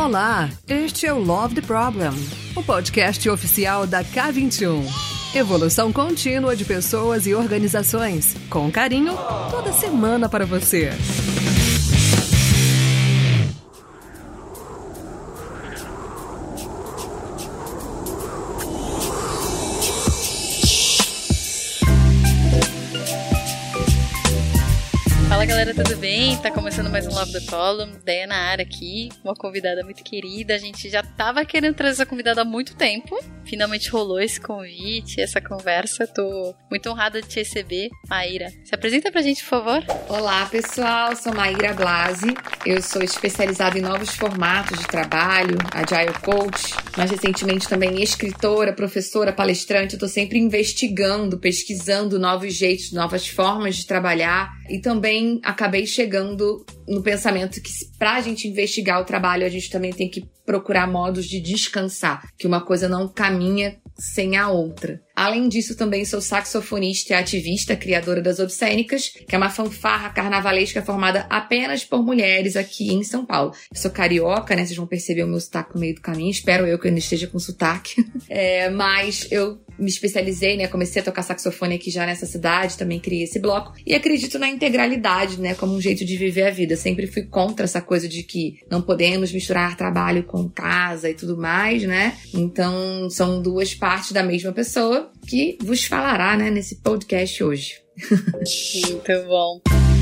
Olá, este é o Love the Problem, o podcast oficial da K21. Evolução contínua de pessoas e organizações, com carinho, toda semana para você. Fala galera, tudo bem? Tá começando mais um Love the Problem, Deia na área aqui, uma convidada muito querida. A gente já tava querendo trazer essa convidada há muito tempo, finalmente rolou esse convite, essa conversa. Tô muito honrada de te receber, Maíra. Se apresenta pra gente, por favor. Olá pessoal, sou Maíra Blasi, eu sou especializada em novos formatos de trabalho, Agile Coach, mais recentemente também escritora, professora, palestrante. Eu tô sempre investigando, pesquisando novos jeitos, novas formas de trabalhar e também acabei chegando no pensamento que pra gente investigar o trabalho, a gente também tem que procurar modos de descansar, que uma coisa não caminha sem a outra. Além disso, também sou saxofonista e ativista, criadora das Obscênicas, que é uma fanfarra carnavalesca formada apenas por mulheres aqui em São Paulo. Eu sou carioca, né? Vocês vão perceber o meu sotaque no meio do caminho. Espero eu que eu não esteja com sotaque. Mas eu me especializei, né? Comecei a tocar saxofone aqui já nessa cidade, também criei esse bloco. E acredito na integralidade, né? Como um jeito de viver a vida. Eu sempre fui contra essa coisa de que não podemos misturar trabalho com casa e tudo mais, né? Então, são duas partes da mesma pessoa que vos falará, né, nesse podcast hoje. Muito bom.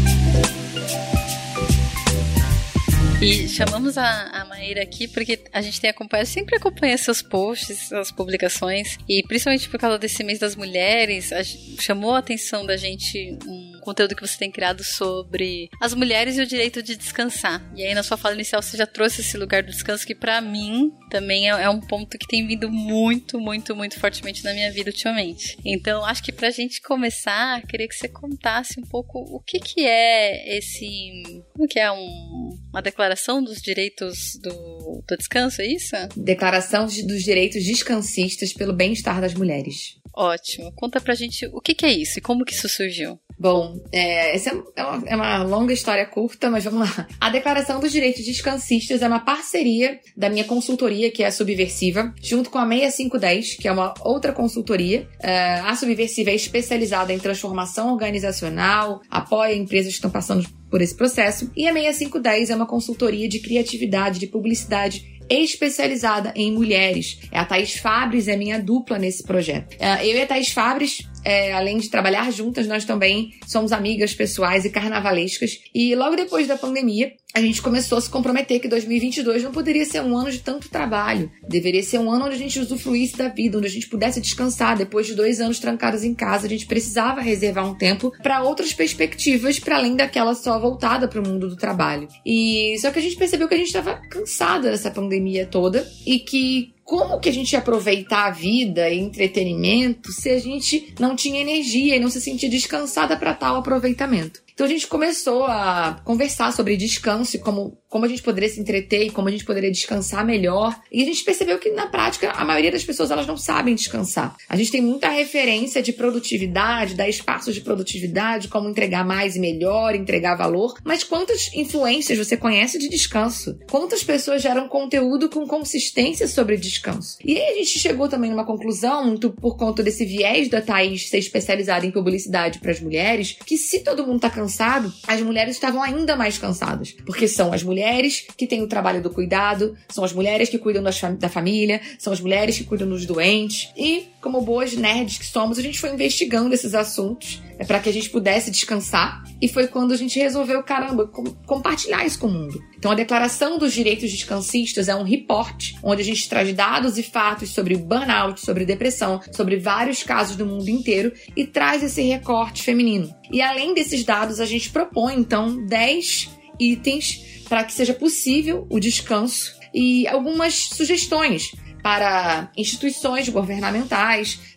E chamamos a Maíra aqui porque a gente sempre acompanha seus posts, suas publicações, e principalmente por causa desse mês das mulheres, chamou a atenção da gente um conteúdo que você tem criado sobre as mulheres e o direito de descansar. E aí na sua fala inicial você já trouxe esse lugar do descanso que pra mim também é um ponto que tem vindo muito, muito, muito fortemente na minha vida ultimamente. Então acho que pra gente começar, queria que você contasse um pouco o que é como que é uma declaração dos direitos do descanso, é isso? Declaração dos direitos descansistas pelo bem-estar das mulheres. Ótimo. Conta pra gente o que é isso e como que isso surgiu. Bom, essa é uma longa história curta, mas vamos lá. A Declaração dos Direitos Descansistas é uma parceria da minha consultoria, que é a Subversiva, junto com a 6510, que é uma outra consultoria. A Subversiva é especializada em transformação organizacional, apoia empresas que estão passando por esse processo, e a 6510 é uma consultoria de criatividade, de publicidade especializada em mulheres. A Thaís Fabres é minha dupla nesse projeto. Eu e a Thaís Fabres, além de trabalhar juntas, nós também somos amigas pessoais e carnavalescas. E logo depois da pandemia, a gente começou a se comprometer que 2022 não poderia ser um ano de tanto trabalho. Deveria ser um ano onde a gente usufruísse da vida, onde a gente pudesse descansar. Depois de 2 anos trancadas em casa, a gente precisava reservar um tempo para outras perspectivas, para além daquela só voltada para o mundo do trabalho. E só que a gente percebeu que a gente estava cansada dessa pandemia toda e que como que a gente ia aproveitar a vida e entretenimento se a gente não tinha energia e não se sentia descansada para tal aproveitamento? Então a gente começou a conversar sobre descanso e como a gente poderia se entreter e como a gente poderia descansar melhor. E a gente percebeu que, na prática, a maioria das pessoas elas não sabem descansar. A gente tem muita referência de produtividade, dar espaços de produtividade, como entregar mais e melhor, entregar valor. Mas quantas influências você conhece de descanso? Quantas pessoas geram conteúdo com consistência sobre descanso? E aí a gente chegou também numa conclusão, muito por conta desse viés da Thaís ser especializada em publicidade para as mulheres, que se todo mundo está cansado, as mulheres estavam ainda mais cansadas. Porque são as mulheres que têm o trabalho do cuidado, são as mulheres que cuidam da família, são as mulheres que cuidam dos doentes. E, como boas nerds que somos, a gente foi investigando esses assuntos para que a gente pudesse descansar. E foi quando a gente resolveu, compartilhar isso com o mundo. Então, a Declaração dos Direitos Descansistas é um report onde a gente traz dados e fatos sobre burnout, sobre depressão, sobre vários casos do mundo inteiro e traz esse recorte feminino. E além desses dados, a gente propõe, então, 10 itens para que seja possível o descanso e algumas sugestões para instituições governamentais,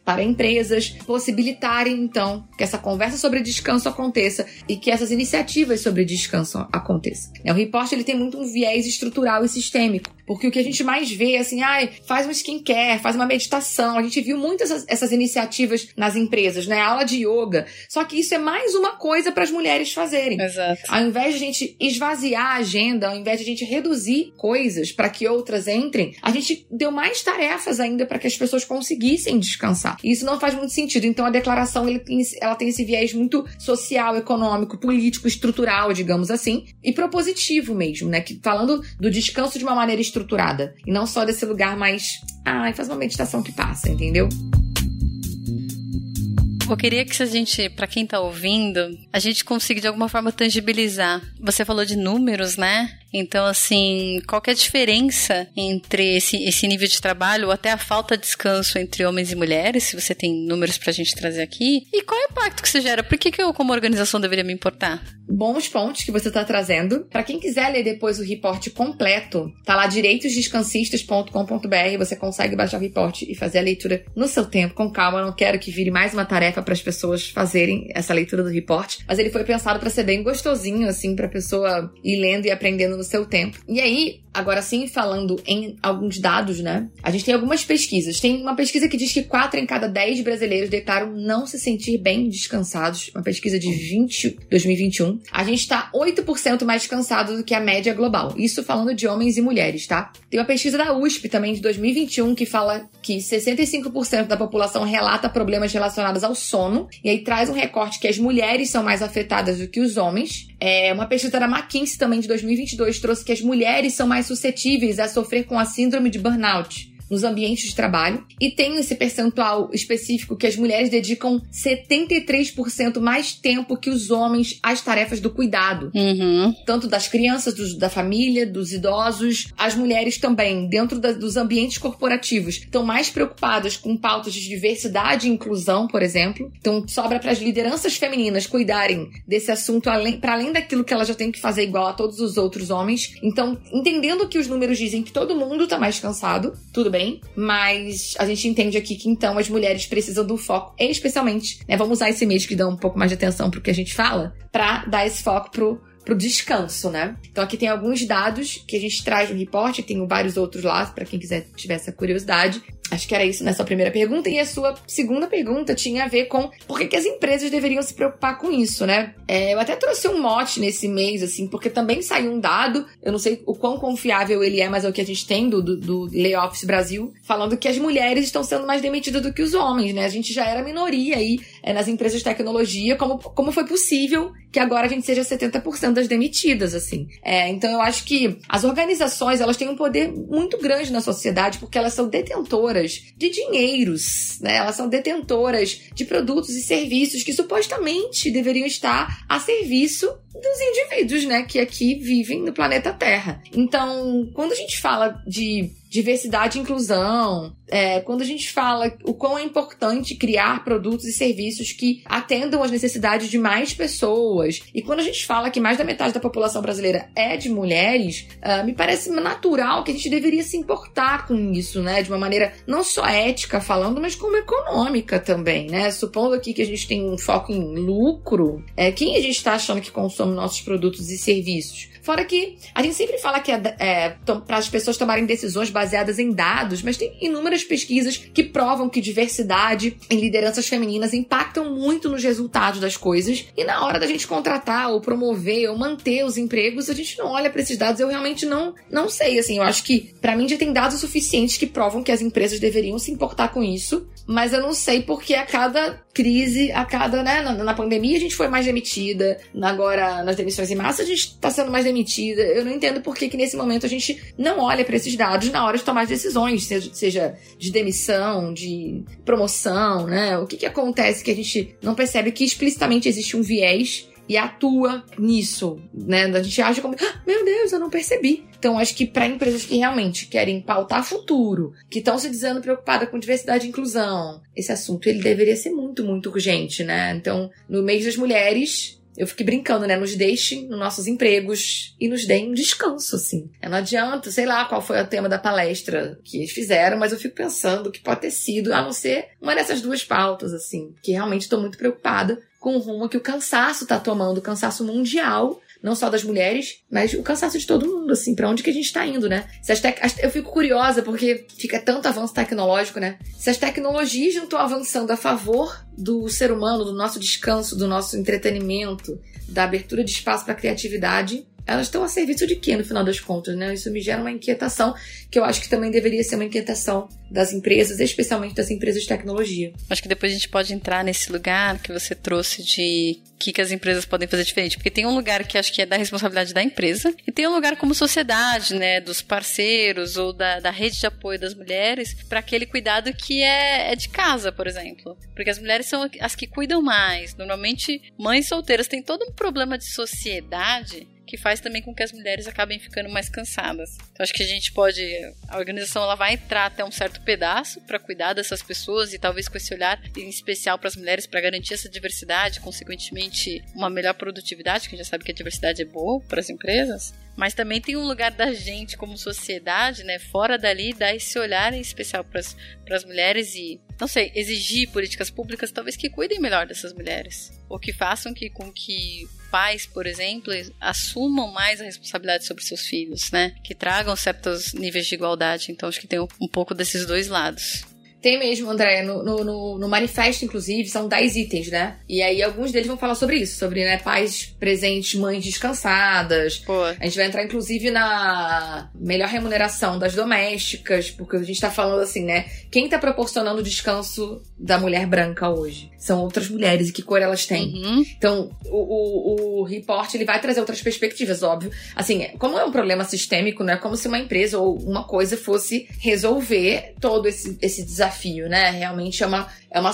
para empresas possibilitarem, então, que essa conversa sobre descanso aconteça e que essas iniciativas sobre descanso aconteçam. O report, ele tem muito um viés estrutural e sistêmico, porque o que a gente mais vê é assim, faz um skincare, faz uma meditação. A gente viu muitas essas iniciativas nas empresas, né? Aula de yoga. Só que isso é mais uma coisa para as mulheres fazerem. Exato. Ao invés de a gente esvaziar a agenda, ao invés de a gente reduzir coisas para que outras entrem, a gente deu mais tarefas ainda para que as pessoas conseguissem descansar. E isso não faz muito sentido. Então a declaração ela tem esse viés muito social, econômico, político, estrutural, digamos assim, e propositivo mesmo, né? Que, falando do descanso de uma maneira estruturada e não só desse lugar mais, faz uma meditação que passa, entendeu? Eu queria que a gente, pra quem tá ouvindo, a gente consiga de alguma forma tangibilizar. Você falou de números, né? Então, assim, qual que é a diferença entre esse nível de trabalho ou até a falta de descanso entre homens e mulheres, se você tem números pra gente trazer aqui? E qual é o impacto que isso gera? Por que eu, como organização, deveria me importar? Bons pontos que você tá trazendo. Pra quem quiser ler depois o report completo, tá lá direitosdescancistas.com.br, você consegue baixar o report e fazer a leitura no seu tempo, com calma. Eu não quero que vire mais uma tarefa para as pessoas fazerem essa leitura do report, mas ele foi pensado para ser bem gostosinho, assim, pra pessoa ir lendo e aprendendo no seu tempo. E aí, agora sim, falando em alguns dados, né? A gente tem algumas pesquisas. Tem uma pesquisa que diz que 4 em cada 10 brasileiros declaram não se sentir bem descansados. Uma pesquisa de 2021. A gente tá 8% mais cansado do que a média global. Isso falando de homens e mulheres, tá? Tem uma pesquisa da USP também de 2021 que fala que 65% da população relata problemas relacionados ao sono. E aí traz um recorte que as mulheres são mais afetadas do que os homens. Uma pesquisa da McKinsey também de 2022 trouxe que as mulheres são mais suscetíveis a sofrer com a síndrome de burnout nos ambientes de trabalho, e tem esse percentual específico que as mulheres dedicam 73% mais tempo que os homens às tarefas do cuidado. Tanto das crianças, da família, dos idosos. As mulheres também, dentro dos ambientes corporativos, estão mais preocupadas com pautas de diversidade e inclusão, por exemplo. Então, sobra para as lideranças femininas cuidarem desse assunto para além daquilo que elas já têm que fazer igual a todos os outros homens. Então, entendendo que os números dizem que todo mundo está mais cansado, tudo bem, mas a gente entende aqui que então as mulheres precisam do foco, especialmente, né, vamos usar esse mês que dá um pouco mais de atenção pro que a gente fala, pra dar esse foco pro descanso, né? Então aqui tem alguns dados que a gente traz no report, tem vários outros lá, pra quem quiser tiver essa curiosidade. Acho que era isso nessa primeira pergunta. E a sua segunda pergunta tinha a ver com por que as empresas deveriam se preocupar com isso, né? Eu até trouxe um mote nesse mês, assim, porque também saiu um dado, eu não sei o quão confiável ele é, mas é o que a gente tem do Layoffs Brasil, falando que as mulheres estão sendo mais demitidas do que os homens, né? A gente já era minoria aí nas empresas de tecnologia, como foi possível que agora a gente seja 70% das demitidas, assim. Então eu acho que as organizações, elas têm um poder muito grande na sociedade, porque elas são detentoras de dinheiros, né? Elas são detentoras de produtos e serviços que supostamente deveriam estar a serviço dos indivíduos, né? Que aqui vivem no planeta Terra. Então, quando a gente fala de diversidade e inclusão, quando a gente fala o quão é importante criar produtos e serviços que atendam às necessidades de mais pessoas, e quando a gente fala que mais da metade da população brasileira é de mulheres, me parece natural que a gente deveria se importar com isso, né? De uma maneira não só ética falando, mas como econômica também, né? Supondo aqui que a gente tem um foco em lucro, quem a gente está achando que consome nossos produtos e serviços? Fora que a gente sempre fala que para as pessoas tomarem decisões baseadas em dados, mas tem inúmeras pesquisas que provam que diversidade em lideranças femininas impactam muito nos resultados das coisas. E na hora da gente contratar ou promover ou manter os empregos, a gente não olha para esses dados. Eu realmente não sei, assim, eu acho que para mim já tem dados suficientes que provam que as empresas deveriam se importar com isso, mas eu não sei porque a cada crise, né, na pandemia a gente foi mais demitida, agora nas demissões em massa a gente está sendo mais demitida. Eu não entendo por que nesse momento a gente não olha para esses dados na hora de tomar decisões, seja de demissão, de promoção, né? O que acontece que a gente não percebe que explicitamente existe um viés e atua nisso, né? A gente acha como, meu Deus, eu não percebi. Então, acho que para empresas que realmente querem pautar futuro, que estão se dizendo preocupadas com diversidade e inclusão, esse assunto ele deveria ser muito, muito urgente, né? Então, no mês das mulheres, eu fiquei brincando, né? Nos deixem nos nossos empregos e nos deem um descanso, assim. Não adianta, sei lá qual foi o tema da palestra que eles fizeram, mas eu fico pensando que pode ter sido, a não ser uma dessas duas pautas, assim, que realmente estou muito preocupada com o rumo que o cansaço tá tomando, o cansaço mundial, não só das mulheres, mas o cansaço de todo mundo, assim, pra onde que a gente tá indo, né? Eu fico curiosa, porque fica tanto avanço tecnológico, né? Se as tecnologias não estão avançando a favor do ser humano, do nosso descanso, do nosso entretenimento, da abertura de espaço pra criatividade, elas estão a serviço de quê, no final das contas, né? Isso me gera uma inquietação, que eu acho que também deveria ser uma inquietação das empresas, especialmente das empresas de tecnologia. Acho que depois a gente pode entrar nesse lugar que você trouxe de o que as empresas podem fazer diferente. Porque tem um lugar que acho que é da responsabilidade da empresa, e tem um lugar como sociedade, né? Dos parceiros ou da rede de apoio das mulheres, para aquele cuidado que é de casa, por exemplo. Porque as mulheres são as que cuidam mais. Normalmente, mães solteiras têm todo um problema de sociedade que faz também com que as mulheres acabem ficando mais cansadas. Então acho que a organização ela vai entrar até um certo pedaço para cuidar dessas pessoas e talvez com esse olhar em especial para as mulheres, para garantir essa diversidade, consequentemente uma melhor produtividade, que a gente já sabe que a diversidade é boa para as empresas. Mas também tem um lugar da gente como sociedade, né, fora dali, dar esse olhar em especial para as mulheres e, não sei, exigir políticas públicas talvez que cuidem melhor dessas mulheres. Ou que façam com que pais, por exemplo, assumam mais a responsabilidade sobre seus filhos, né? Que tragam certos níveis de igualdade. Então acho que tem um pouco desses dois lados. Tem mesmo, André, no manifesto, inclusive, são 10 itens, né? E aí alguns deles vão falar sobre isso, sobre, né, pais presentes, mães descansadas. Pô. A gente vai entrar, inclusive, na melhor remuneração das domésticas, porque a gente tá falando assim, né? Quem tá proporcionando o descanso da mulher branca hoje? São outras mulheres, e que cor elas têm? Uhum. Então, o report, ele vai trazer outras perspectivas, óbvio. Assim, como é um problema sistêmico, não é como se uma empresa ou uma coisa fosse resolver todo esse desafio. Né? Realmente é uma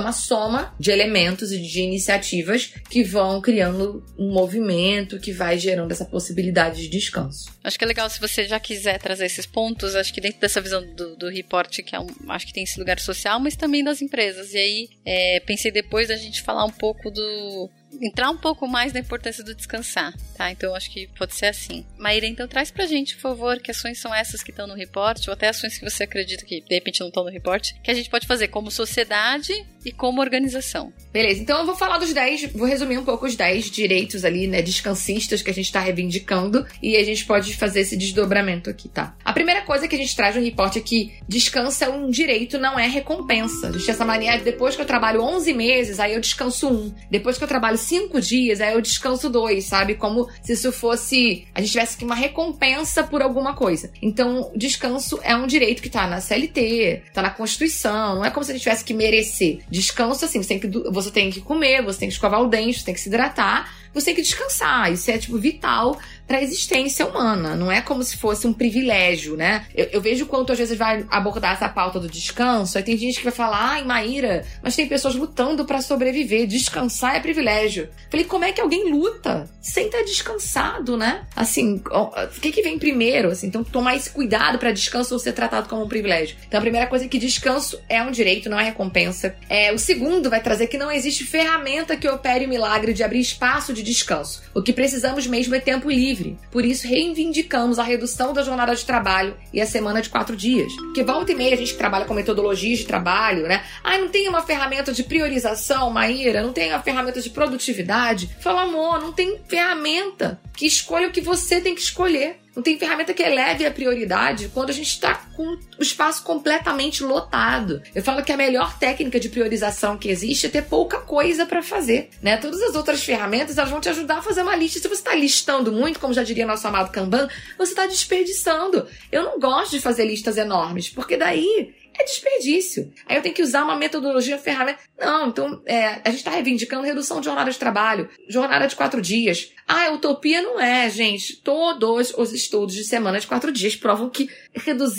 soma de elementos e de iniciativas que vão criando um movimento que vai gerando essa possibilidade de descanso. Acho que é legal se você já quiser trazer esses pontos, acho que dentro dessa visão do report, que acho que tem esse lugar social, mas também das empresas. E aí, pensei depois da gente falar um pouco entrar um pouco mais na importância do descansar, tá? Então, acho que pode ser assim. Maíra, então, traz pra gente, por favor, que ações são essas que estão no report, ou até ações que você acredita que, de repente, não estão no report, que a gente pode fazer como sociedade e como organização. Beleza, então eu vou falar vou resumir um pouco os 10 direitos ali, né, descancistas que a gente tá reivindicando, e a gente pode fazer esse desdobramento aqui, tá? A primeira coisa que a gente traz no report é que descanso é um direito, não é recompensa. A gente tem essa mania de depois que eu trabalho 11 meses, aí eu descanso 1. Depois que eu trabalho 5 dias, aí eu descanso 2, sabe? Como se isso fosse... a gente tivesse uma recompensa por alguma coisa. Então, descanso é um direito que tá na CLT, tá na Constituição, não é como se a gente tivesse que merecer. Descanso, assim, você tem que comer, você tem que escovar o dente, você tem que se hidratar, você tem que descansar. Isso é, vital para a existência humana. Não é como se fosse um privilégio, né? Eu vejo quanto às vezes vai abordar essa pauta do descanso, aí tem gente que vai falar, ai, Maíra, mas tem pessoas lutando para sobreviver. Descansar é privilégio. Falei, como é que alguém luta sem estar descansado, né? Assim, o que vem primeiro? Assim, então, tomar esse cuidado para descanso não ser tratado como um privilégio. Então, a primeira coisa é que descanso é um direito, não é recompensa. O segundo vai trazer que não existe ferramenta que opere o milagre de abrir espaço de descanso. O que precisamos mesmo é tempo livre. Por isso, reivindicamos a redução da jornada de trabalho e a semana de 4 dias. Porque volta e meia a gente que trabalha com metodologias de trabalho, né? Não tem uma ferramenta de priorização, Maíra? Não tem uma ferramenta de produtividade? Fala, amor, não tem ferramenta que escolha o que você tem que escolher. Não tem ferramenta que eleve a prioridade quando a gente está com o espaço completamente lotado. Eu falo que a melhor técnica de priorização que existe é ter pouca coisa para fazer, né? Todas as outras ferramentas, elas vão te ajudar a fazer uma lista. Se você está listando muito, como já diria nosso amado Kanban, você está desperdiçando. Eu não gosto de fazer listas enormes, porque daí é desperdício. Aí eu tenho que usar uma metodologia, ferramenta. Não, então a gente está reivindicando redução de jornada de trabalho, jornada de 4 dias. Utopia não é, gente. Todos os estudos de semana de 4 dias provam que reduzir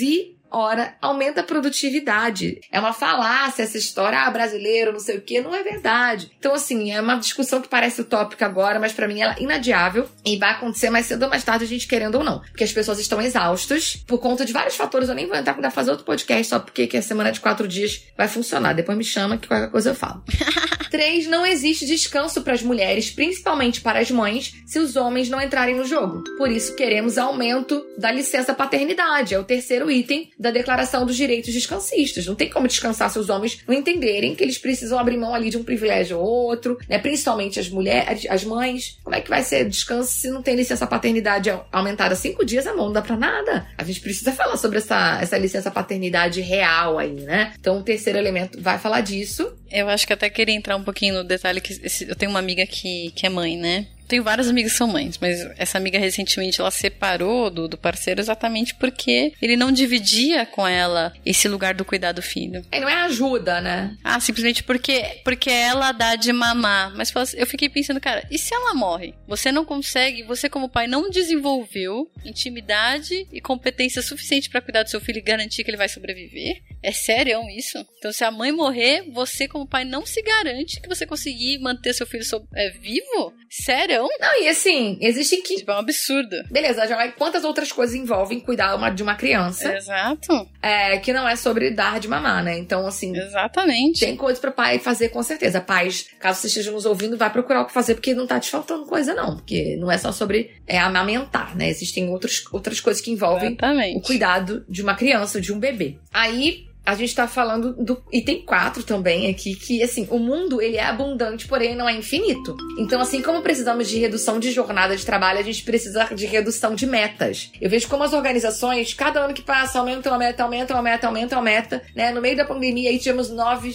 Ora, aumenta a produtividade. É uma falácia essa história, brasileiro, não sei o quê, não é verdade. Então, assim, é uma discussão que parece utópica agora, mas pra mim ela é inadiável e vai acontecer mais cedo ou mais tarde, a gente querendo ou não. Porque as pessoas estão exaustas por conta de vários fatores. Eu nem vou entrar pra fazer outro podcast só porque que a semana de 4 dias vai funcionar. Depois me chama que qualquer coisa eu falo. 3. Não existe descanso para as mulheres, principalmente para as mães, se os homens não entrarem no jogo. Por isso, queremos aumento da licença paternidade. É o 3º item da Declaração dos Direitos Descancistas. Não tem como descansar se os homens não entenderem que eles precisam abrir mão ali de um privilégio ou outro, né? Principalmente as mulheres, as mães. Como é que vai ser descanso se não tem licença paternidade aumentada 5 dias? Amor, não dá pra nada. A gente precisa falar sobre essa licença paternidade real aí, né? Então, o 3º elemento vai falar disso. Eu acho que até queria entrar um pouquinho no detalhe que eu tenho uma amiga que é mãe, né? Tenho várias amigas que são mães, mas essa amiga recentemente ela separou do parceiro exatamente porque ele não dividia com ela esse lugar do cuidar do filho. E não é ajuda, né? Simplesmente porque ela dá de mamar. Mas eu fiquei pensando, cara, e se ela morre? Você não consegue, você como pai não desenvolveu intimidade e competência suficiente pra cuidar do seu filho e garantir que ele vai sobreviver? É sério isso? Então se a mãe morrer, você como pai não se garante que você conseguir manter seu filho vivo? Sério? Não, e assim, existem que... Tipo, é um absurdo. Beleza, já vai... Quantas outras coisas envolvem cuidar de uma criança? Exato. Que não é sobre dar de mamar, né? Então, assim... Exatamente. Tem coisas pra pai fazer, com certeza. Pais, caso você esteja nos ouvindo, vai procurar o que fazer, porque não tá te faltando coisa, não. Porque não é só sobre amamentar, né? Existem outras coisas que envolvem o cuidado de uma criança, de um bebê. Aí... A gente tá falando do item 4 também aqui, que, assim, o mundo, ele é abundante, porém não é infinito. Então, assim como precisamos de redução de jornada de trabalho, a gente precisa de redução de metas. Eu vejo como as organizações, cada ano que passa, aumenta uma meta, né? No meio da pandemia, aí tivemos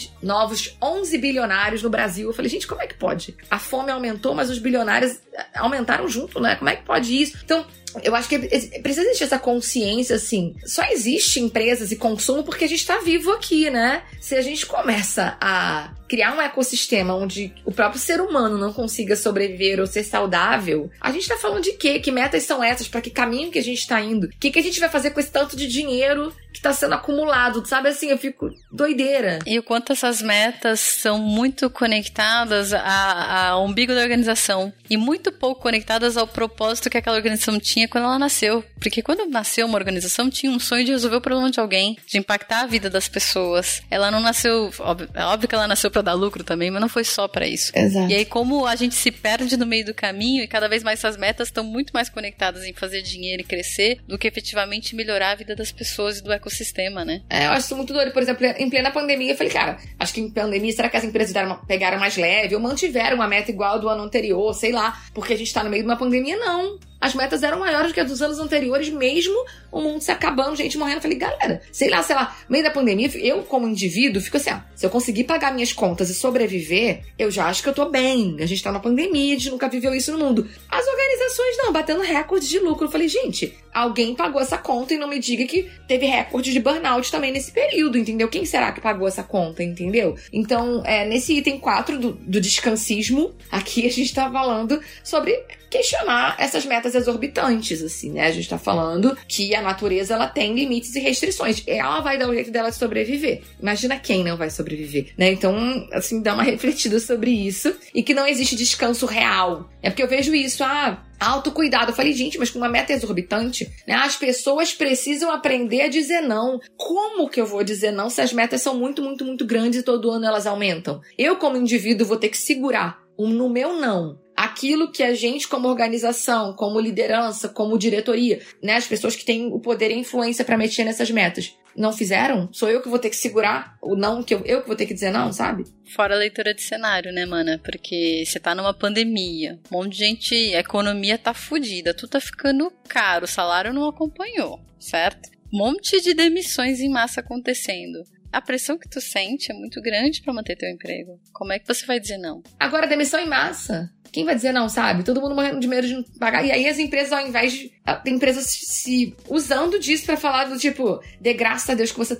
novos 11 bilionários no Brasil. Eu falei, gente, como é que pode? A fome aumentou, mas os bilionários aumentaram junto, né? Como é que pode isso? Então... Eu acho que precisa existir essa consciência, assim. Só existe empresas e consumo porque a gente tá vivo aqui, né? Se a gente começa a criar um ecossistema onde o próprio ser humano não consiga sobreviver ou ser saudável, a gente tá falando de quê? Que metas são essas? Pra que caminho que a gente tá indo? O que a gente vai fazer com esse tanto de dinheiro que tá sendo acumulado? Sabe, assim, eu fico doideira. E o quanto essas metas são muito conectadas ao umbigo da organização e muito pouco conectadas ao propósito que aquela organização tinha quando ela nasceu. Porque quando nasceu uma organização, tinha um sonho de resolver o problema de alguém, de impactar a vida das pessoas. Ela não nasceu... É óbvio que ela nasceu pra dar lucro também, mas não foi só pra isso. Exato. E aí, como a gente se perde no meio do caminho e cada vez mais essas metas estão muito mais conectadas em fazer dinheiro e crescer do que efetivamente melhorar a vida das pessoas e do ecossistema, né? Eu acho isso muito doido. Por exemplo, em plena pandemia, eu falei, cara, acho que em pandemia, será que as empresas pegaram mais leve ou mantiveram uma meta igual do ano anterior, sei lá, porque a gente tá no meio de uma pandemia? Não. As metas eram maiores que as dos anos anteriores, mesmo o mundo se acabando, gente morrendo. Eu falei, galera, sei lá, no meio da pandemia, eu como indivíduo, fico assim, se eu conseguir pagar minhas contas e sobreviver, eu já acho que eu tô bem. A gente tá na pandemia, a gente nunca viveu isso no mundo. As organizações não, batendo recordes de lucro. Eu falei, gente, alguém pagou essa conta e não me diga que teve recorde de burnout também nesse período, entendeu? Quem será que pagou essa conta, entendeu? Então, nesse item 4 do descansismo, aqui a gente tá falando sobre questionar essas metas exorbitantes, assim, né? A gente tá falando que a natureza, ela tem limites e restrições. Ela vai dar o jeito dela de sobreviver. Imagina quem não vai sobreviver, né? Então, assim, dá uma refletida sobre isso. E que não existe descanso real. É porque eu vejo isso, autocuidado. Eu falei, gente, mas com uma meta exorbitante, né? As pessoas precisam aprender a dizer não. Como que eu vou dizer não se as metas são muito, muito, muito grandes e todo ano elas aumentam? Eu, como indivíduo, vou ter que segurar no meu não aquilo que a gente, como organização, como liderança, como diretoria, né? As pessoas que têm o poder e a influência pra mexer nessas metas, não fizeram? Sou eu que vou ter que segurar o não, que eu que vou ter que dizer não, sabe? Fora a leitura de cenário, né, mana? Porque você tá numa pandemia, um monte de gente, a economia tá fodida, tudo tá ficando caro, o salário não acompanhou, certo? Um monte de demissões em massa acontecendo. A pressão que tu sente é muito grande pra manter teu emprego. Como é que você vai dizer não? Agora, demissão em massa. Quem vai dizer não, sabe? Todo mundo morrendo de medo de não pagar. E aí as empresas, ao invés de... Tem empresas se usando disso pra falar do tipo, de graças a Deus que você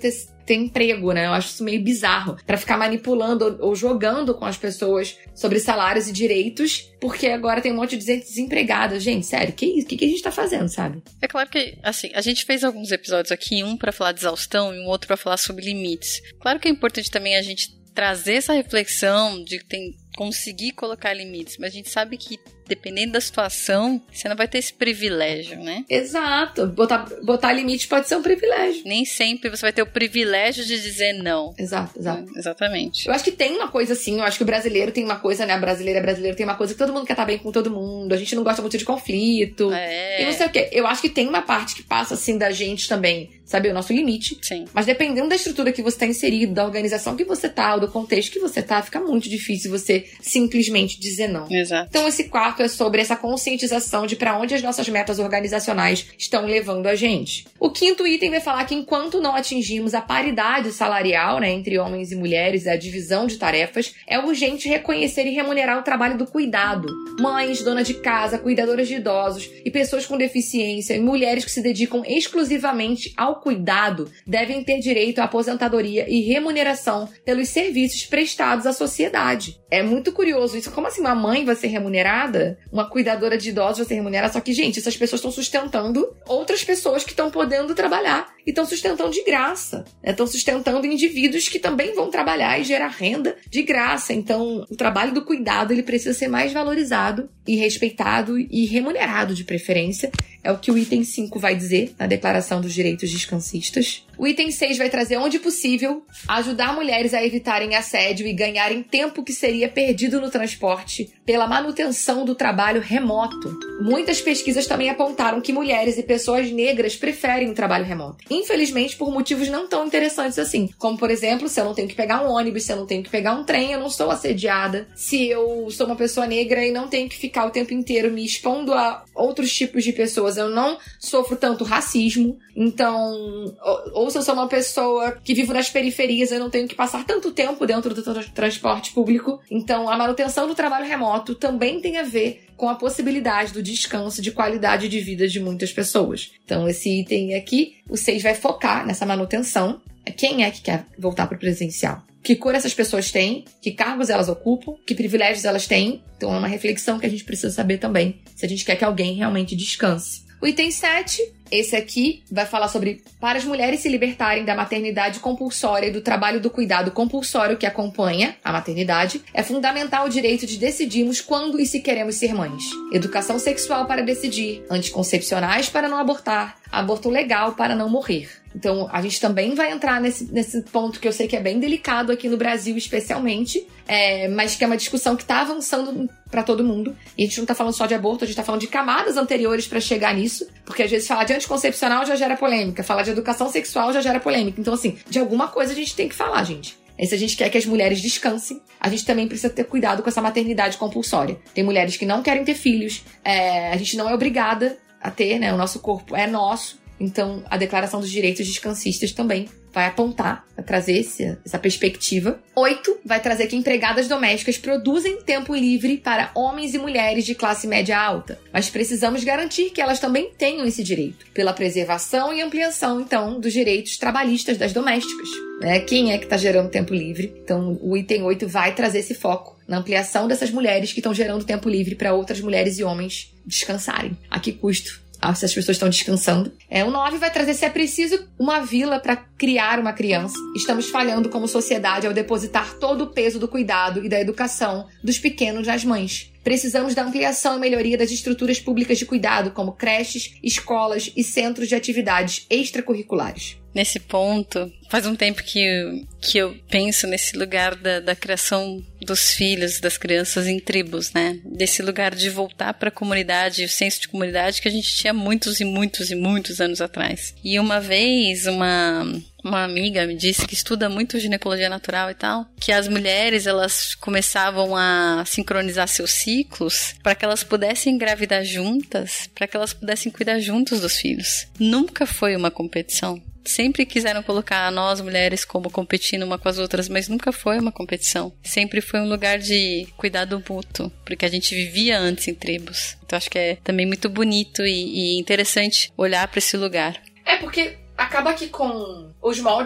ter emprego, né? Eu acho isso meio bizarro. Pra ficar manipulando ou jogando com as pessoas sobre salários e direitos, porque agora tem um monte de gente desempregada. Gente, sério, que a gente tá fazendo, sabe? É claro que, assim, a gente fez alguns episódios aqui, um pra falar de exaustão e um outro pra falar sobre limites. Claro que é importante também a gente trazer essa reflexão de conseguir colocar limites, mas a gente sabe que dependendo da situação, você não vai ter esse privilégio, né? Exato. Botar limite pode ser um privilégio. Nem sempre você vai ter o privilégio de dizer não. Exato. Exatamente. Eu acho que tem uma coisa assim, eu acho que o brasileiro tem uma coisa, né? Brasileiro tem uma coisa que todo mundo quer estar bem com todo mundo, a gente não gosta muito de conflito. E não sei o quê. Eu acho que tem uma parte que passa assim da gente também, saber o nosso limite. Sim. Mas dependendo da estrutura que você tá inserido, da organização que você tá, ou do contexto que você tá, fica muito difícil você simplesmente dizer não. Exato. Então esse quarto é sobre essa conscientização de para onde as nossas metas organizacionais estão levando a gente. O quinto item vai falar que enquanto não atingirmos a paridade salarial, né, entre homens e mulheres, a divisão de tarefas, é urgente reconhecer e remunerar o trabalho do cuidado. Mães, donas de casa, cuidadoras de idosos e pessoas com deficiência e mulheres que se dedicam exclusivamente ao cuidado devem ter direito à aposentadoria e remuneração pelos serviços prestados à sociedade. É muito curioso isso. Como assim uma mãe vai ser remunerada? Uma cuidadora de idosos vai ser remunerada? Só que, gente, essas pessoas estão sustentando outras pessoas que estão podendo trabalhar e estão sustentando de graça. Estão sustentando indivíduos que também vão trabalhar e gerar renda de graça. Então, o trabalho do cuidado ele precisa ser mais valorizado e respeitado e remunerado de preferência. É o que o item 5 vai dizer na Declaração dos Direitos Descansistas. O item 6 vai trazer, onde possível, ajudar mulheres a evitarem assédio e ganharem tempo que seria perdido no transporte pela manutenção do trabalho remoto. Muitas pesquisas também apontaram que mulheres e pessoas negras preferem o trabalho remoto. Infelizmente, por motivos não tão interessantes assim. Como, por exemplo, se eu não tenho que pegar um ônibus, se eu não tenho que pegar um trem, eu não sou assediada. Se eu sou uma pessoa negra e não tenho que ficar o tempo inteiro me expondo a outros tipos de pessoas, eu não sofro tanto racismo. Então, ou se eu sou uma pessoa que vivo nas periferias, eu não tenho que passar tanto tempo dentro do transporte público. Então, a manutenção do trabalho remoto também tem a ver com a possibilidade do descanso de qualidade de vida de muitas pessoas. Então, esse item aqui, o 6 vai focar nessa manutenção. Quem é que quer voltar para o presencial? Que cor essas pessoas têm? Que cargos elas ocupam? Que privilégios elas têm? Então, é uma reflexão que a gente precisa saber também, se a gente quer que alguém realmente descanse. O item 7, esse aqui, vai falar sobre para as mulheres se libertarem da maternidade compulsória e do trabalho do cuidado compulsório que acompanha a maternidade, é fundamental o direito de decidirmos quando e se queremos ser mães. Educação sexual para decidir, anticoncepcionais para não abortar, aborto legal para não morrer. Então, a gente também vai entrar nesse ponto que eu sei que é bem delicado aqui no Brasil, especialmente, mas que é uma discussão que está avançando para todo mundo. E a gente não está falando só de aborto, a gente está falando de camadas anteriores para chegar nisso, porque às vezes falar de anticoncepcional já gera polêmica, falar de educação sexual já gera polêmica. Então, assim, de alguma coisa a gente tem que falar, gente. E se a gente quer que as mulheres descansem, a gente também precisa ter cuidado com essa maternidade compulsória. Tem mulheres que não querem ter filhos, a gente não é obrigada a ter, né? O nosso corpo é nosso. Então, a Declaração dos Direitos Descansistas também vai apontar, vai trazer essa perspectiva. 8, vai trazer que empregadas domésticas produzem tempo livre para homens e mulheres de classe média alta. Mas precisamos garantir que elas também tenham esse direito, pela preservação e ampliação, então, dos direitos trabalhistas das domésticas. Quem é que está gerando tempo livre? Então, o item 8 vai trazer esse foco na ampliação dessas mulheres que estão gerando tempo livre para outras mulheres e homens descansarem. A que custo? Se as pessoas estão descansando. O 9 vai trazer se é preciso uma vila para criar uma criança. Estamos falhando como sociedade ao depositar todo o peso do cuidado e da educação dos pequenos nas mães. Precisamos da ampliação e melhoria das estruturas públicas de cuidado, como creches, escolas e centros de atividades extracurriculares. Nesse ponto, faz um tempo que eu penso nesse lugar da criação dos filhos, das crianças em tribos, né? Desse lugar de voltar para a comunidade, o senso de comunidade que a gente tinha muitos e muitos e muitos anos atrás. E uma vez, uma amiga me disse que estuda muito ginecologia natural e tal, que as mulheres, elas começavam a sincronizar seus ciclos para que elas pudessem engravidar juntas, para que elas pudessem cuidar juntos dos filhos. Nunca foi uma competição. Sempre quiseram colocar nós, mulheres, como competindo uma com as outras, mas nunca foi uma competição. Sempre foi um lugar de cuidado mútuo, porque a gente vivia antes em tribos. Então acho que é também muito bonito e interessante olhar para esse lugar. Porque acaba que com os moldes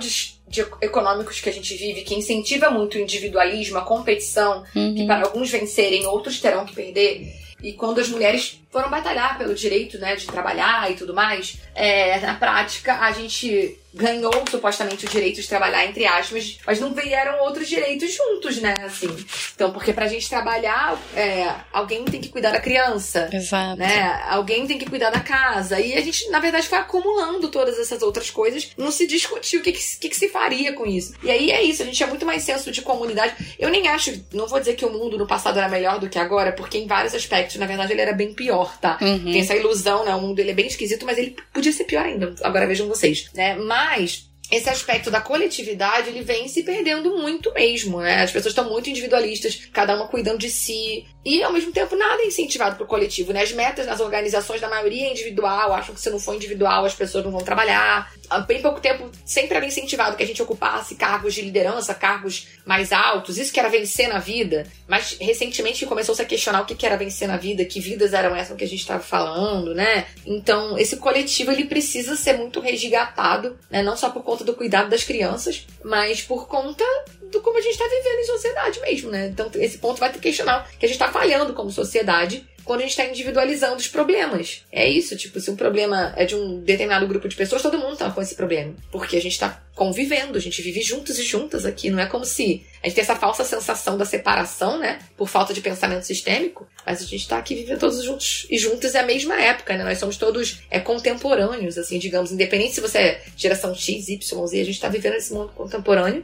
econômicos que a gente vive, que incentiva muito o individualismo, a competição, que para alguns vencerem, outros terão que perder. E quando as mulheres foram batalhar pelo direito, né, de trabalhar e tudo mais, na prática a gente ganhou supostamente o direito de trabalhar, entre aspas, mas não vieram outros direitos juntos, né, assim. Então, porque pra gente trabalhar, alguém tem que cuidar da criança. Exato. Né, alguém tem que cuidar da casa. E a gente, na verdade, foi acumulando todas essas outras coisas, não se discutiu o que se faria com isso. E aí é isso, a gente tinha muito mais senso de comunidade. Eu nem acho, não vou dizer que o mundo no passado era melhor do que agora, porque em vários aspectos, na verdade, ele era bem pior, tá? Tem essa ilusão, né, o mundo ele é bem esquisito, mas ele podia ser pior ainda. Agora vejam vocês, né? Mas esse aspecto da coletividade, ele vem se perdendo muito mesmo, né? As pessoas estão muito individualistas, cada uma cuidando de si. E, ao mesmo tempo, nada é incentivado pro coletivo, né? As metas nas organizações, da maioria é individual. Acham que se não for individual, as pessoas não vão trabalhar. Há bem pouco tempo, sempre era incentivado que a gente ocupasse cargos de liderança, cargos mais altos. Isso que era vencer na vida. Mas, recentemente, começou-se a questionar o que era vencer na vida, que vidas eram essas que a gente estava falando, né? Então, esse coletivo, ele precisa ser muito resgatado, né? Não só por conta do cuidado das crianças, mas por conta do como a gente está vivendo em sociedade mesmo, né? Então, esse ponto vai ter que questionar que a gente está falhando como sociedade quando a gente está individualizando os problemas. É isso, tipo, se um problema é de um determinado grupo de pessoas, todo mundo tá com esse problema. Porque a gente está convivendo, a gente vive juntos e juntas aqui. Não é como se a gente tem essa falsa sensação da separação, né? Por falta de pensamento sistêmico, mas a gente tá aqui vivendo todos juntos e juntos é a mesma época, né? Nós somos todos contemporâneos, assim, digamos, independente se você é geração X, Y, Z, a gente tá vivendo esse mundo contemporâneo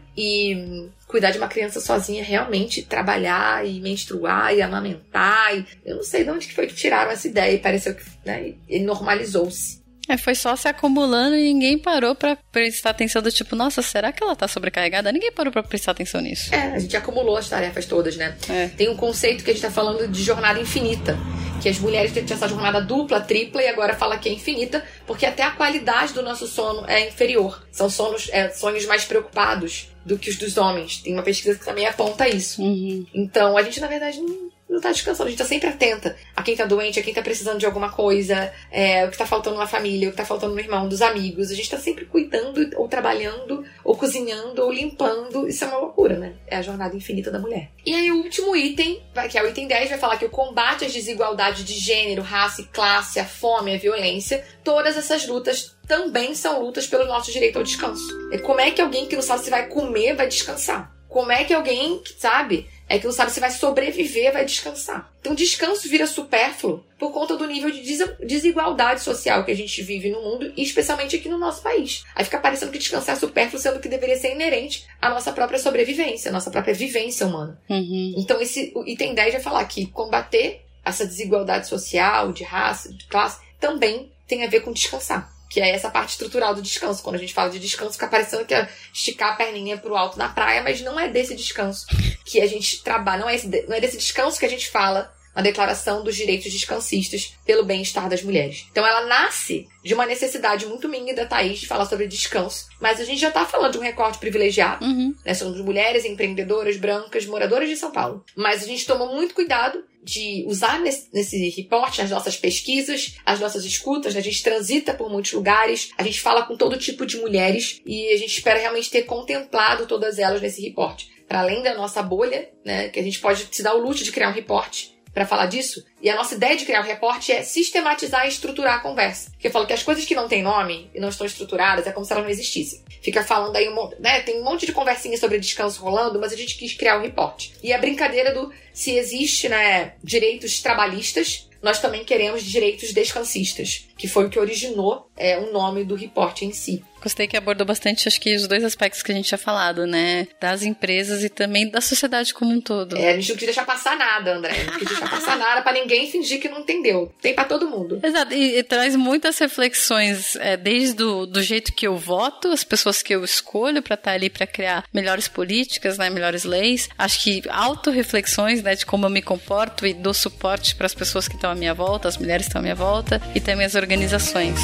e cuidar de uma criança sozinha, realmente trabalhar e menstruar e amamentar. E eu não sei de onde que foi que tiraram essa ideia e pareceu que, né, e normalizou-se. Foi só se acumulando e ninguém parou pra prestar atenção do tipo, nossa, será que ela tá sobrecarregada? Ninguém parou pra prestar atenção nisso. A gente acumulou as tarefas todas, né? Tem um conceito que a gente tá falando de jornada infinita, que as mulheres têm essa jornada dupla, tripla e agora fala que é infinita, porque até a qualidade do nosso sono é inferior. São sonhos mais preocupados do que os dos homens. Tem uma pesquisa que também aponta isso. Então, a gente, na verdade, não tá descansando, a gente tá sempre atenta a quem tá doente, a quem tá precisando de alguma coisa, o que tá faltando na família, o que tá faltando no irmão, dos amigos. A gente tá sempre cuidando, ou trabalhando, ou cozinhando, ou limpando. Isso é uma loucura, né? É a jornada infinita da mulher. E aí o último item, que é o item 10, vai falar que o combate às desigualdades de gênero, raça e classe, a fome, a violência, todas essas lutas também são lutas pelo nosso direito ao descanso. Como é que alguém que não sabe se vai comer vai descansar? Como é que alguém que sabe que não sabe se vai sobreviver vai descansar? Então descanso vira supérfluo por conta do nível de desigualdade social que a gente vive no mundo e especialmente aqui no nosso país. Aí fica parecendo que descansar é supérfluo, sendo que deveria ser inerente à nossa própria sobrevivência, à nossa própria vivência humana. Então o item 10 vai falar que combater essa desigualdade social, de raça, de classe, também tem a ver com descansar. Que é essa parte estrutural do descanso. Quando a gente fala de descanso, fica parecendo que é esticar a perninha pro alto na praia, mas não é desse descanso que a gente trabalha, não é desse descanso que a gente fala na Declaração dos Direitos Descansistas pelo Bem-Estar das Mulheres. Então ela nasce de uma necessidade muito minha da Thaís de falar sobre descanso, mas a gente já tá falando de um recorte privilegiado, né? Somos mulheres empreendedoras, brancas, moradoras de São Paulo. Mas a gente tomou muito cuidado de usar nesse reporte as nossas pesquisas, as nossas escutas, né? A gente transita por muitos lugares, a gente fala com todo tipo de mulheres e a gente espera realmente ter contemplado todas elas nesse reporte. Para além da nossa bolha, né? Que a gente pode se dar o luxo de criar um reporte para falar disso. E a nossa ideia de criar um reporte é sistematizar e estruturar a conversa. Porque eu falo que as coisas que não têm nome e não estão estruturadas é como se elas não existissem. Fica falando aí, né? Tem um monte de conversinha sobre descanso rolando, mas a gente quis criar um reporte. E a brincadeira do se existe, né, direitos trabalhistas, nós também queremos direitos descansistas, que foi o que originou o nome do reporte em si. Gostei que abordou bastante, acho que os dois aspectos que a gente tinha falado, né? Das empresas e também da sociedade como um todo. A gente não quis deixar passar nada, André. Não quis deixar passar nada pra ninguém fingir que não entendeu. Tem pra todo mundo. Exato. E traz muitas reflexões, desde do jeito que eu voto, as pessoas que eu escolho pra estar ali pra criar melhores políticas, né? Melhores leis. Acho que autorreflexões, né? De como eu me comporto e dou suporte pras pessoas que estão à minha volta, as mulheres que estão à minha volta e também as organizações.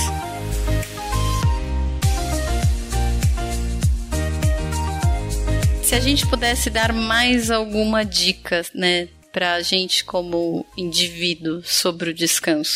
Se a gente pudesse dar mais alguma dica, né, pra gente como indivíduo sobre o descanso,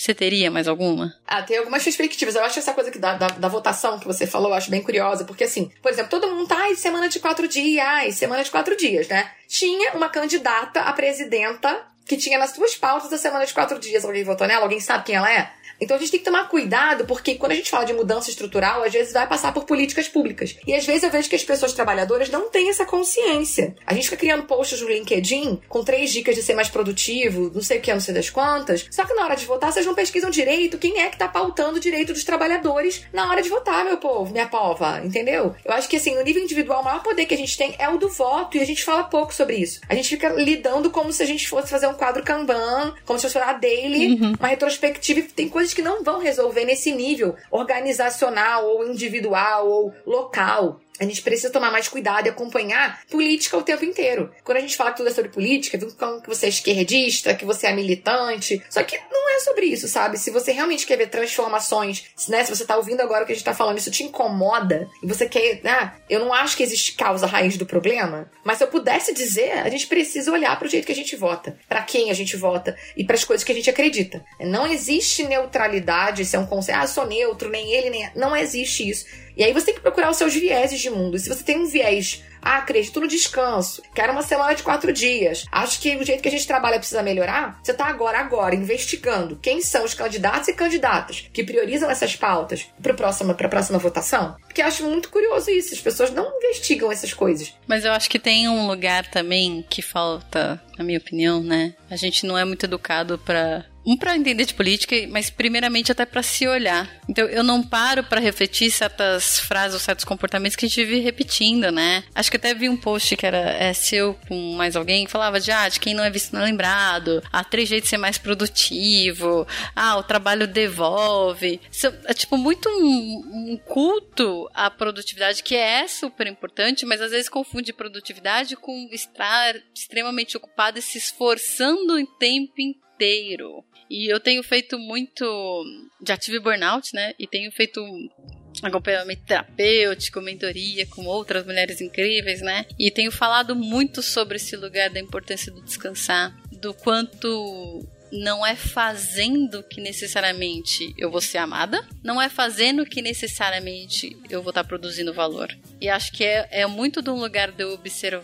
Você teria mais alguma? Tem algumas perspectivas. Eu acho essa coisa que da votação que você falou, eu acho bem curiosa, porque assim, por exemplo, todo mundo tá, semana de 4 dias, semana de 4 dias, né? Tinha uma candidata a presidenta que tinha nas suas pautas a semana de 4 dias. Alguém votou nela? Alguém sabe quem ela é? Então a gente tem que tomar cuidado, porque quando a gente fala de mudança estrutural, às vezes vai passar por políticas públicas. E às vezes eu vejo que as pessoas trabalhadoras não têm essa consciência. A gente fica criando posts no LinkedIn com 3 dicas de ser mais produtivo, não sei o que, não sei das quantas. Só que na hora de votar, vocês não pesquisam direito quem é que tá pautando o direito dos trabalhadores na hora de votar, meu povo, minha pova, entendeu? Eu acho que assim, no nível individual, o maior poder que a gente tem é o do voto, e a gente fala pouco sobre isso. A gente fica lidando como se a gente fosse fazer um quadro Kanban, como se fosse uma daily, uma retrospectiva, e tem coisas que não vão resolver nesse nível organizacional ou individual ou local. A gente precisa tomar mais cuidado e acompanhar política o tempo inteiro. Quando a gente fala que tudo é sobre política, que você é esquerdista, que você é militante. Só que não é sobre isso, sabe? Se você realmente quer ver transformações, né? Se você tá ouvindo agora o que a gente tá falando, isso te incomoda, e você quer... eu não acho que existe causa raiz do problema, mas se eu pudesse dizer, a gente precisa olhar pro jeito que a gente vota, pra quem a gente vota e pras coisas que a gente acredita. Não existe neutralidade, se é um conceito, eu sou neutro, nem ele, nem... Não existe isso. E aí você tem que procurar os seus vieses de mundo. E se você tem um viés, acredito no descanso, quero uma semana de 4 dias, acho que o jeito que a gente trabalha precisa melhorar, você tá agora investigando quem são os candidatos e candidatas que priorizam essas pautas pra próxima votação. Porque eu acho muito curioso isso, as pessoas não investigam essas coisas. Mas eu acho que tem um lugar também que falta, na minha opinião, né? A gente não é muito educado pra entender de política, mas primeiramente até pra se olhar. Então eu não paro pra refletir certas frases ou certos comportamentos que a gente vive repetindo, né? Acho que até vi um post que era seu com mais alguém, que falava de quem não é visto não é lembrado, 3 jeitos de ser mais produtivo, o trabalho devolve. Isso é tipo muito um culto à produtividade, que é super importante, mas às vezes confunde produtividade com estar extremamente ocupado e se esforçando o tempo inteiro. E eu tenho feito muito... Já tive burnout, né? E tenho feito acompanhamento terapêutico, mentoria com outras mulheres incríveis, né? E tenho falado muito sobre esse lugar da importância do descansar, do quanto... Não é fazendo que necessariamente eu vou ser amada, não é fazendo que necessariamente eu vou estar produzindo valor. E acho que é muito de um lugar de eu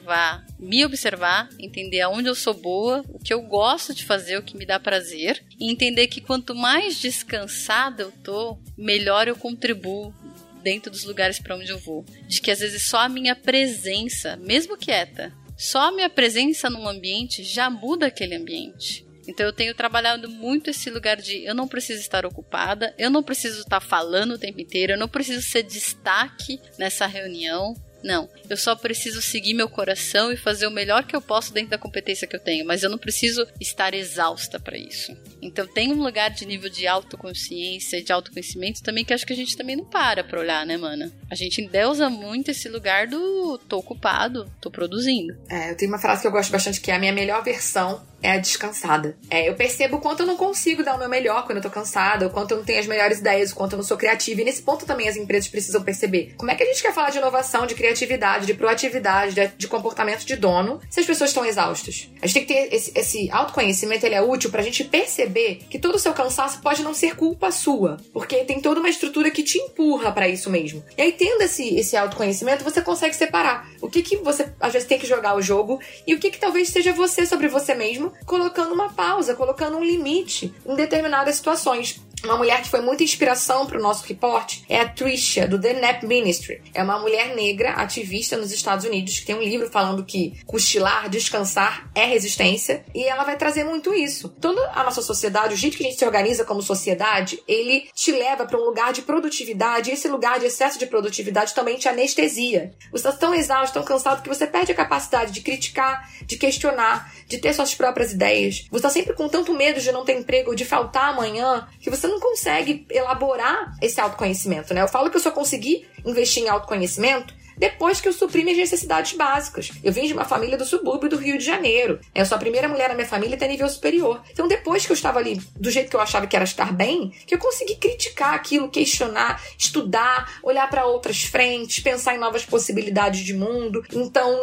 me observar, entender aonde eu sou boa, o que eu gosto de fazer, o que me dá prazer, e entender que quanto mais descansada eu tô, melhor eu contribuo dentro dos lugares para onde eu vou. De que às vezes só a minha presença, mesmo quieta, só a minha presença num ambiente já muda aquele ambiente. Então eu tenho trabalhado muito esse lugar de eu não preciso estar ocupada, eu não preciso estar falando o tempo inteiro, eu não preciso ser destaque nessa reunião. Não, eu só preciso seguir meu coração e fazer o melhor que eu posso dentro da competência que eu tenho, mas eu não preciso estar exausta para isso. Então tem um lugar de nível de autoconsciência, de autoconhecimento também, que acho que a gente também não para pra olhar, né, mana? A gente endeusa muito esse lugar do tô ocupado, tô produzindo. Eu tenho uma frase que eu gosto bastante, que é a minha melhor versão é a descansada. Eu percebo o quanto eu não consigo dar o meu melhor quando eu tô cansada, o quanto eu não tenho as melhores ideias, o quanto eu não sou criativa. E nesse ponto também as empresas precisam perceber. Como é que a gente quer falar de inovação, de criatividade, de proatividade, de comportamento de dono, se as pessoas estão exaustas? A gente tem que ter esse autoconhecimento, ele é útil pra gente perceber que todo o seu cansaço pode não ser culpa sua, porque tem toda uma estrutura que te empurra pra isso mesmo. E aí, tendo esse autoconhecimento, você consegue separar o que você, às vezes, tem que jogar o jogo e o que talvez seja você sobre você mesmo, colocando uma pausa, colocando um limite em determinadas situações. Uma mulher que foi muita inspiração para o nosso reporte é a Trisha, do The Nap Ministry. É uma mulher negra, ativista nos Estados Unidos, que tem um livro falando que cochilar, descansar é resistência, e ela vai trazer muito isso. Toda a nossa sociedade, o jeito que a gente se organiza como sociedade, ele te leva para um lugar de produtividade, e esse lugar de excesso de produtividade também te anestesia. Você está tão exausto, tão cansado, que você perde a capacidade de criticar, de questionar, de ter suas próprias ideias. Você está sempre com tanto medo de não ter emprego, de faltar amanhã, que você não consegue elaborar esse autoconhecimento, né? Eu falo que eu só consegui investir em autoconhecimento depois que eu supri minhas necessidades básicas. Eu vim de uma família do subúrbio do Rio de Janeiro. Eu sou a primeira mulher na minha família a ter nível superior. Então, depois que eu estava ali do jeito que eu achava que era estar bem, que eu consegui criticar aquilo, questionar, estudar, olhar para outras frentes, pensar em novas possibilidades de mundo. Então,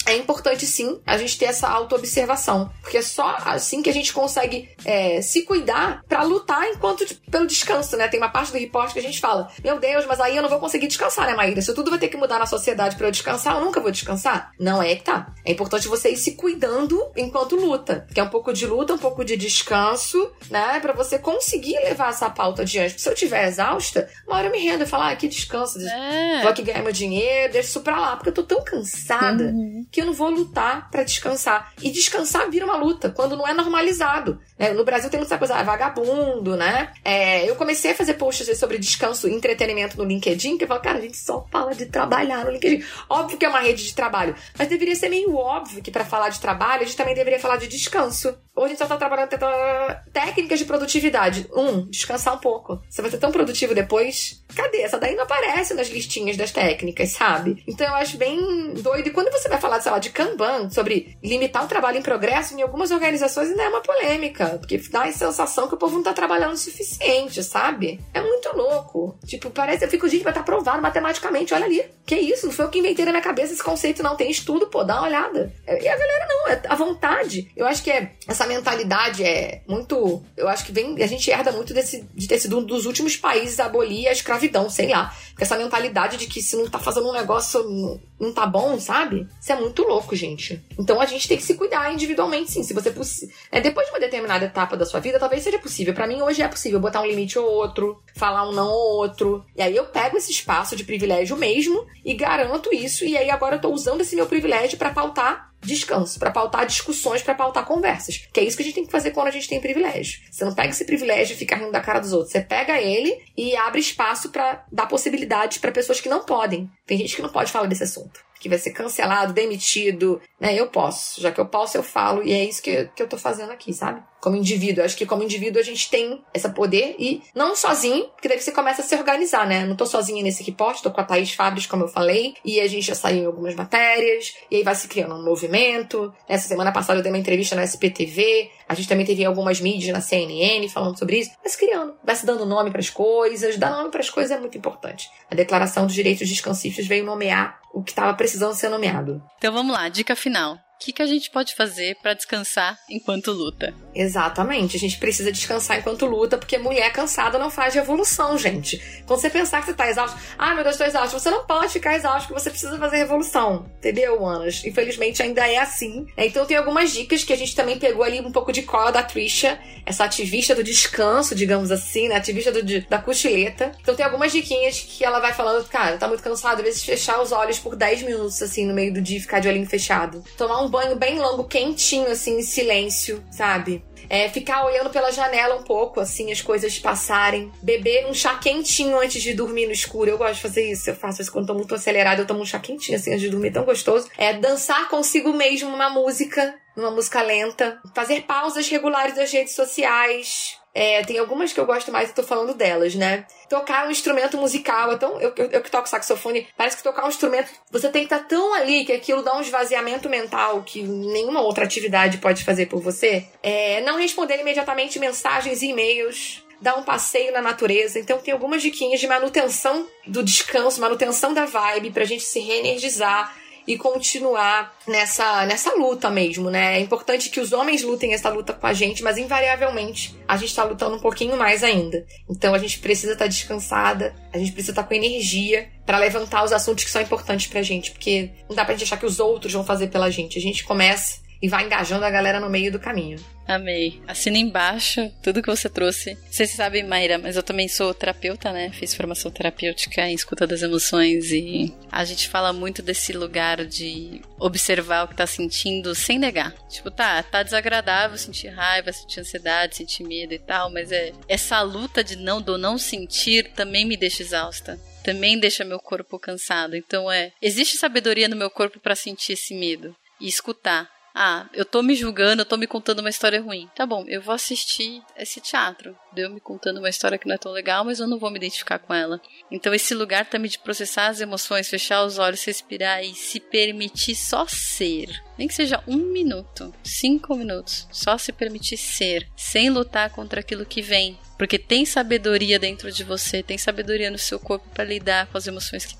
é importante sim a gente ter essa autoobservação, porque é só assim que a gente consegue se cuidar pra lutar pelo descanso, né? Tem uma parte do report que a gente fala, meu Deus, mas aí eu não vou conseguir descansar, né, Maíra? Se tudo vai ter que mudar na sociedade pra eu descansar, eu nunca vou descansar. Não é que tá. É importante você ir se cuidando enquanto luta, que é um pouco de luta, um pouco de descanso, né? Pra você conseguir levar essa pauta adiante. Porque se eu estiver exausta, uma hora eu me rendo e falo, que descanso, vou aqui ganhar meu dinheiro, deixa isso pra lá, porque eu tô tão cansada que eu não vou lutar pra descansar. E descansar vira uma luta, quando não é normalizado. No Brasil tem muita coisa, vagabundo, né? Eu comecei a fazer posts sobre descanso e entretenimento no LinkedIn, que eu falo, cara, a gente só fala de trabalhar no LinkedIn. Óbvio que é uma rede de trabalho, mas deveria ser meio óbvio que pra falar de trabalho, a gente também deveria falar de descanso. Hoje a gente só tá trabalhando técnicas de produtividade. Descansar um pouco. Você vai ser tão produtivo depois. Cadê? Essa daí não aparece nas listinhas das técnicas, sabe? Então eu acho bem doido. E quando você vai falar, sei lá, de Kanban, sobre limitar o trabalho em progresso, em algumas organizações ainda é uma polêmica. Porque dá a sensação que o povo não tá trabalhando o suficiente, sabe? É muito louco. Tipo, parece... Eu fico, gente, vai estar provado matematicamente. Olha ali. Que isso? Não foi eu que inventei na minha cabeça esse conceito, não. Tem estudo, pô. Dá uma olhada. E a galera não. É a vontade. Eu acho que essa mentalidade é muito... Eu acho que a gente herda muito de ter sido um dos últimos países a abolir a escravidão, sei lá. Porque essa mentalidade de que se não tá fazendo um negócio, não tá bom, sabe? Isso é muito louco, gente. Então a gente tem que se cuidar individualmente, sim. Se você depois de uma determinada etapa da sua vida, talvez seja possível. Pra mim, hoje é possível botar um limite ou outro, falar um não ou outro. E aí eu pego esse espaço de privilégio mesmo e garanto isso. E aí agora eu tô usando esse meu privilégio pra pautar descanso, pra pautar discussões, pra pautar conversas. Que é isso que a gente tem que fazer quando a gente tem privilégio. Você não pega esse privilégio e fica rindo da cara dos outros. Você pega ele e abre espaço pra dar possibilidades pra pessoas que não podem. Tem gente que não pode falar desse assunto, que vai ser cancelado, demitido, né? Eu posso. Já que eu posso, eu falo. E é isso que eu tô fazendo aqui, sabe? Como indivíduo. Eu acho que como indivíduo a gente tem esse poder e não sozinho, porque daí você começa a se organizar, né? Não tô sozinha nesse repórter, tô com a Thaís Fabres, como eu falei, e a gente já saiu em algumas matérias, e aí vai se criando um movimento. Essa semana passada eu dei uma entrevista na SPTV, a gente também teve algumas mídias na CNN falando sobre isso. Vai se criando, vai se dando nome pras coisas. Dar nome pras coisas é muito importante. A Declaração dos Direitos Descansistas veio nomear o que estava precisando ser nomeado. Então vamos lá, dica final. O que a gente pode fazer pra descansar enquanto luta? Exatamente, a gente precisa descansar enquanto luta, porque mulher cansada não faz revolução, gente. Quando você pensar que você tá exausto, meu Deus, tô exausto, você não pode ficar exausto, porque você precisa fazer revolução, entendeu, Anas? Infelizmente ainda é assim. Então tem algumas dicas que a gente também pegou ali um pouco de cola da Trisha, essa ativista do descanso, digamos assim, né? Ativista da cochileta. Então tem algumas diquinhas que ela vai falando, cara, tá muito cansado, às vezes fechar os olhos por 10 minutos, assim, no meio do dia, ficar de olhinho fechado. Tomar um banho bem longo, quentinho, assim, em silêncio, sabe? Ficar olhando pela janela um pouco, assim, as coisas passarem. Beber um chá quentinho antes de dormir no escuro. Eu gosto de fazer isso. Eu faço isso quando tô muito acelerada. Eu tomo um chá quentinho, assim, antes de dormir. Tão gostoso. Dançar consigo mesmo uma música lenta. Fazer pausas regulares das redes sociais. Tem algumas que eu gosto mais e tô falando delas, né? Tocar um instrumento musical. Então, eu que toco saxofone, parece que tocar um instrumento, você tem que estar tão ali que aquilo dá um esvaziamento mental que nenhuma outra atividade pode fazer por você. Não responder imediatamente mensagens e e-mails. Dar um passeio na natureza. Então tem algumas diquinhas de manutenção do descanso, manutenção da vibe, pra gente se reenergizar e continuar nessa luta mesmo, né? É importante que os homens lutem essa luta com a gente, mas invariavelmente a gente tá lutando um pouquinho mais ainda. Então a gente precisa estar descansada, a gente precisa estar com energia pra levantar os assuntos que são importantes pra gente, porque não dá pra gente achar que os outros vão fazer pela gente. A gente começa e vai engajando a galera no meio do caminho. Amei. Assina embaixo tudo que você trouxe. Você sabe, Maíra, mas eu também sou terapeuta, né? Fiz formação terapêutica em escuta das emoções e a gente fala muito desse lugar de observar o que tá sentindo sem negar. Tipo, tá desagradável sentir raiva, sentir ansiedade, sentir medo e tal, mas essa luta de não sentir também me deixa exausta. Também deixa meu corpo cansado. Então existe sabedoria no meu corpo pra sentir esse medo e escutar. Eu tô me julgando, eu tô me contando uma história ruim. Tá bom, eu vou assistir esse teatro. Eu me contando uma história que não é tão legal, mas eu não vou me identificar com ela. Então esse lugar também de processar as emoções, fechar os olhos, respirar e se permitir só ser. Nem que seja 1 minuto, 5 minutos. Só se permitir ser, sem lutar contra aquilo que vem. Porque tem sabedoria dentro de você, tem sabedoria no seu corpo para lidar com as emoções que tem.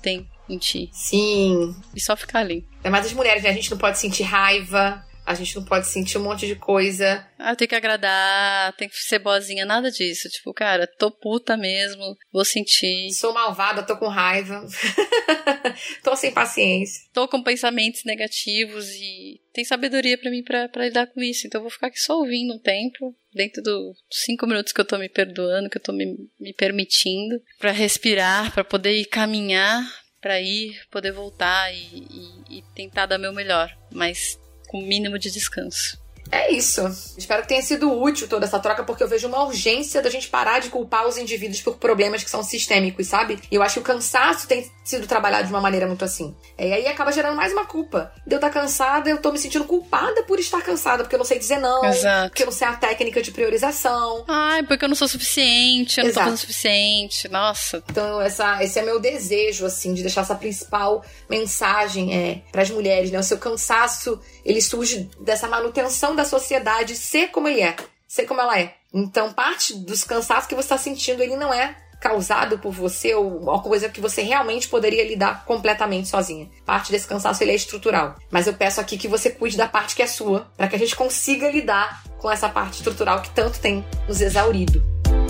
em ti. Sim. E só ficar ali. É mais as mulheres, né? A gente não pode sentir raiva, a gente não pode sentir um monte de coisa. Ah, tem que agradar, tem que ser boazinha, nada disso. Tipo, cara, tô puta mesmo, vou sentir. Sou malvada, tô com raiva. Tô sem paciência. Tô com pensamentos negativos e tem sabedoria pra mim pra lidar com isso. Então eu vou ficar aqui só ouvindo um tempo, dentro dos 5 minutos que eu tô me perdoando, que eu tô me permitindo, pra respirar, pra poder ir caminhar, pra ir, poder voltar e tentar dar meu melhor. Mas com o mínimo de descanso. É isso. Espero que tenha sido útil toda essa troca, porque eu vejo uma urgência da gente parar de culpar os indivíduos por problemas que são sistêmicos, sabe? E eu acho que o cansaço tem sido trabalhado de uma maneira muito assim. E aí acaba gerando mais uma culpa. De eu estar cansada, eu tô me sentindo culpada por estar cansada, porque eu não sei dizer não. Exato. Porque eu não sei a técnica de priorização. Ai, porque eu não sou suficiente, eu não tô fazendo o suficiente. Nossa. Então esse é meu desejo, assim, de deixar essa principal mensagem pras mulheres, né? O seu cansaço, ele surge dessa manutenção da sociedade ser como ele é, ser como ela é. Então, parte dos cansaços que você está sentindo, ele não é causado por você ou uma coisa que você realmente poderia lidar completamente sozinha. Parte desse cansaço, ele é estrutural. Mas eu peço aqui que você cuide da parte que é sua, para que a gente consiga lidar com essa parte estrutural que tanto tem nos exaurido.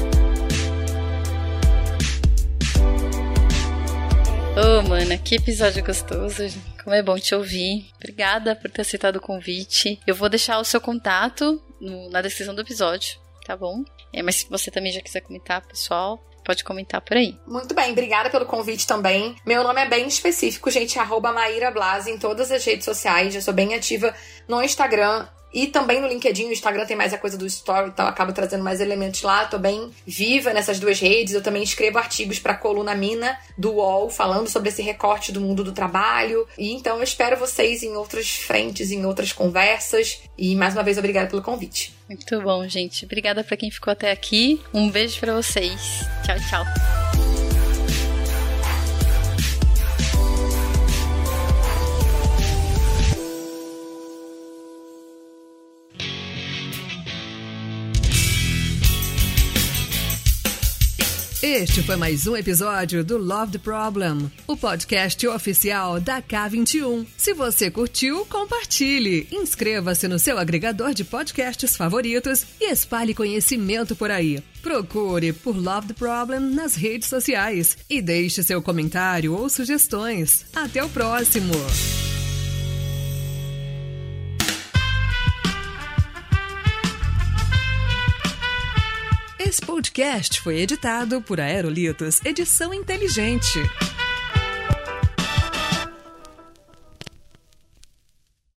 Ô, mana, que episódio gostoso. Como é bom te ouvir. Obrigada por ter aceitado o convite. Eu vou deixar o seu contato na descrição do episódio, tá bom? Mas se você também já quiser comentar, pessoal, pode comentar por aí. Muito bem, obrigada pelo convite também. Meu nome é bem específico, gente, @MaíraBlasi em todas as redes sociais. Eu sou bem ativa no Instagram e também no LinkedIn. O Instagram tem mais a coisa do story, então eu acabo trazendo mais elementos lá. Tô bem viva nessas duas redes. Eu também escrevo artigos para a coluna Mina do UOL, falando sobre esse recorte do mundo do trabalho. E então eu espero vocês em outras frentes, em outras conversas. E mais uma vez, obrigada pelo convite. Muito bom, gente. Obrigada para quem ficou até aqui. Um beijo para vocês. Tchau, tchau. Este foi mais um episódio do Love the Problem, o podcast oficial da K21. Se você curtiu, compartilhe, inscreva-se no seu agregador de podcasts favoritos e espalhe conhecimento por aí. Procure por Love the Problem nas redes sociais e deixe seu comentário ou sugestões. Até o próximo! Esse podcast foi editado por Aerolitos Edição Inteligente.